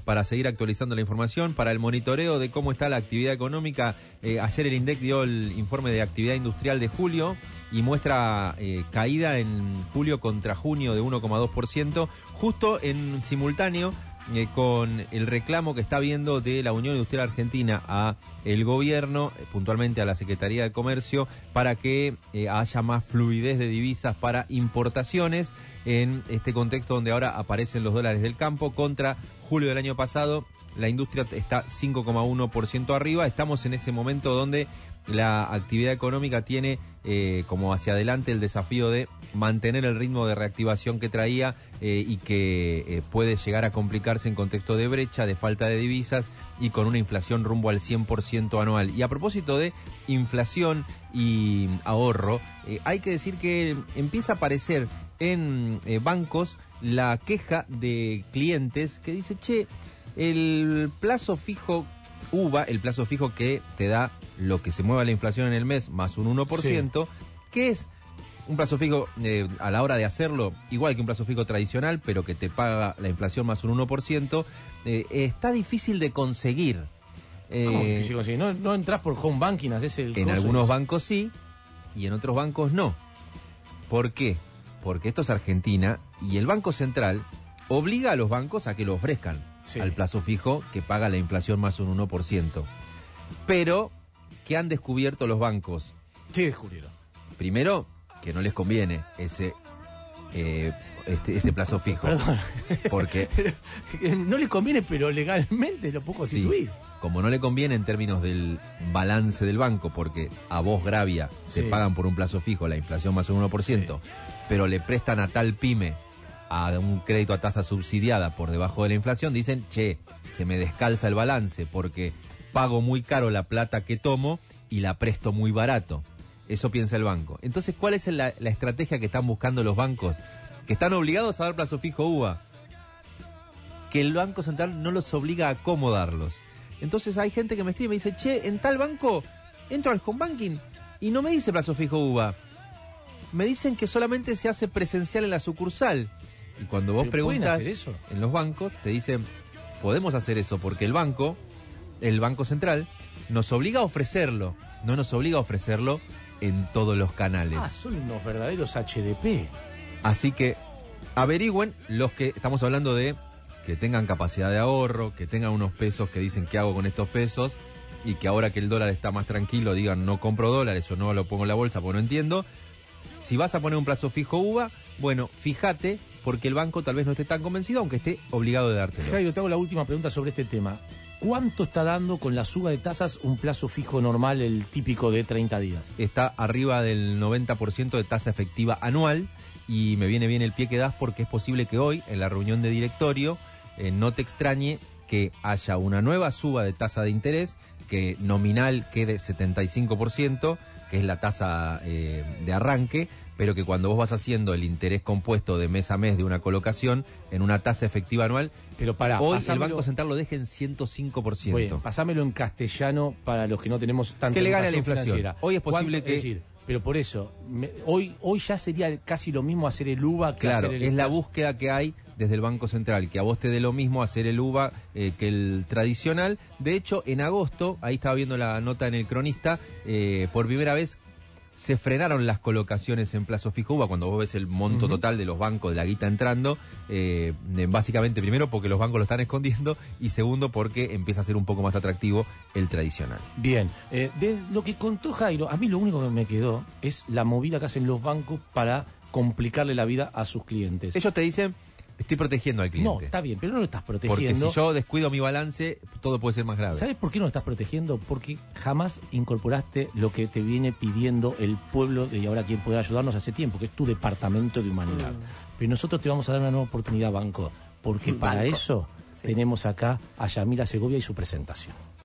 para seguir actualizando la información, para el monitoreo de cómo está la actividad económica. Ayer el INDEC dio el informe de actividad industrial de julio y muestra caída en julio contra junio de 1,2%, justo en simultáneo con el reclamo que está habiendo de la Unión Industrial Argentina a el gobierno, puntualmente a la Secretaría de Comercio, para que haya más fluidez de divisas para importaciones en este contexto donde ahora aparecen los dólares del campo. Contra julio del año pasado, la industria está 5,1% arriba. Estamos en ese momento donde la actividad económica tiene como hacia adelante el desafío de mantener el ritmo de reactivación que traía y que puede llegar a complicarse en contexto de brecha, de falta de divisas y con una inflación rumbo al 100% anual. Y a propósito de inflación y ahorro, hay que decir que empieza a aparecer en bancos la queja de clientes que dice, che, el plazo fijo UVA, el plazo fijo que te da lo que se mueva la inflación en el mes más un 1%, sí, que es un plazo fijo a la hora de hacerlo, igual que un plazo fijo tradicional, pero que te paga la inflación más un 1%, está difícil de conseguir. ¿Cómo difícil de conseguir? ¿No entras por home banking, haces el En algunos bancos sí, y en otros bancos no. ¿Por qué? Porque esto es Argentina y el Banco Central obliga a los bancos a que lo ofrezcan, sí, al plazo fijo que paga la inflación más un 1%. Pero, ¿qué han descubierto los bancos? ¿Qué descubrieron? Primero, que no les conviene ese plazo fijo. Perdón. Porque no les conviene, pero legalmente lo puedo constituir. Sí, como no le conviene en términos del balance del banco, porque a vos, Gravia, sí, te pagan por un plazo fijo la inflación más un 1%, sí, pero le prestan a tal pyme a un crédito a tasa subsidiada por debajo de la inflación, dicen, che, se me descalza el balance porque pago muy caro la plata que tomo y la presto muy barato. Eso piensa el banco. Entonces, ¿cuál es la estrategia que están buscando los bancos? Que están obligados a dar plazo fijo UVA. Que el Banco Central no los obliga a acomodarlos. Entonces hay gente que me escribe y me dice, che, en tal banco entro al home banking y no me dice plazo fijo UVA. Me dicen que solamente se hace presencial en la sucursal. Y cuando vos preguntas eso en los bancos, te dicen, podemos hacer eso porque el Banco Central, nos obliga a ofrecerlo, no nos obliga a ofrecerlo en todos los canales. Son unos verdaderos HDP. Así que averigüen los que estamos hablando de que tengan capacidad de ahorro, que tengan unos pesos que dicen qué hago con estos pesos y que ahora que el dólar está más tranquilo digan no compro dólares o no lo pongo en la bolsa porque no entiendo. Si vas a poner un plazo fijo UVA, bueno, fíjate porque el banco tal vez no esté tan convencido aunque esté obligado de dártelo. Jairo, te hago la última pregunta sobre este tema. ¿Cuánto está dando con la suba de tasas un plazo fijo normal, el típico de 30 días? Está arriba del 90% de tasa efectiva anual y me viene bien el pie que das porque es posible que hoy, en la reunión de directorio, no te extrañe que haya una nueva suba de tasa de interés, que nominal quede 75%, que es la tasa de arranque, pero que cuando vos vas haciendo el interés compuesto de mes a mes de una colocación en una tasa efectiva anual, pero hoy el Banco Central lo deja en 105%. Bueno, pasámelo en castellano para los que no tenemos tanta que le gane la inflación financiera. Hoy es posible que... Es decir, pero por eso, hoy ya sería casi lo mismo hacer el UVA que claro, hacer el... es la búsqueda que hay desde el Banco Central, que a vos te dé lo mismo hacer el UVA que el tradicional. De hecho, en agosto, ahí estaba viendo la nota en El Cronista, por primera vez se frenaron las colocaciones en plazo fijo UVA cuando vos ves el monto total de los bancos, de la guita entrando, básicamente primero porque los bancos lo están escondiendo y segundo porque empieza a ser un poco más atractivo el tradicional. Bien, de lo que contó Jairo, a mí lo único que me quedó es la movida que hacen los bancos para complicarle la vida a sus clientes. Ellos te dicen, estoy protegiendo al cliente. No, está bien, pero no lo estás protegiendo. Porque si yo descuido mi balance, todo puede ser más grave. ¿Sabes por qué no lo estás protegiendo? Porque jamás incorporaste lo que te viene pidiendo el pueblo de Y Ahora Quién Podrá Ayudarnos hace tiempo, que es tu departamento de humanidad. Pero nosotros te vamos a dar una nueva oportunidad, Banco, porque para eso tenemos acá a Yamila Segovia y su presentación.